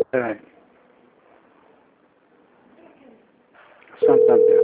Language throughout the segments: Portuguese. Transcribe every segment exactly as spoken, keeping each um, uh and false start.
É. Santander.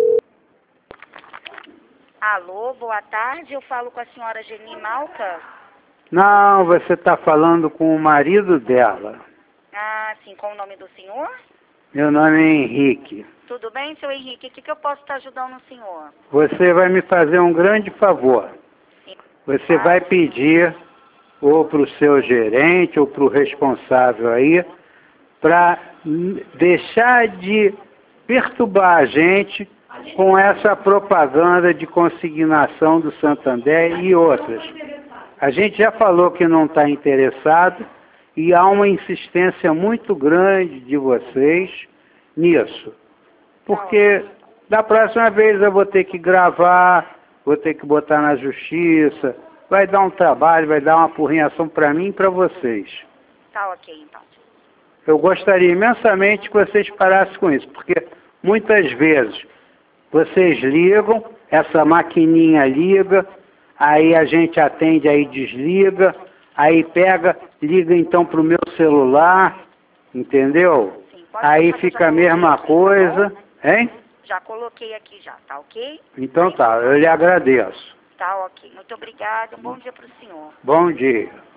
Alô, boa tarde, eu falo com a senhora Geni Malta. Não, você está falando com o marido dela. Ah, sim, com o nome do senhor? Meu nome é Henrique. Tudo bem, seu Henrique? O que, que eu posso estar ajudando o senhor? Você vai me fazer um grande favor. Sim. Você Ah, vai pedir ou para o seu gerente ou para o responsável aí para deixar de perturbar a gente com essa propaganda de consignação do Santander e outras. A gente já falou que não está interessado e há uma insistência muito grande de vocês nisso. Porque da próxima vez eu vou ter que gravar, vou ter que botar na justiça, vai dar um trabalho, vai dar uma apurrinhação para mim e para vocês. tá ok, então. Eu gostaria imensamente que vocês parassem com isso, porque muitas vezes vocês ligam, essa maquininha liga, aí a gente atende, aí desliga, aí pega, liga então para o meu celular, entendeu? Sim, pode Aí deixar que eu fica a já mesma coloquei aqui, coisa, tá bom? hein? Já coloquei aqui já, tá ok? Então tá, eu lhe agradeço. Tá ok. Muito obrigada. Um bom dia para o senhor. Bom dia.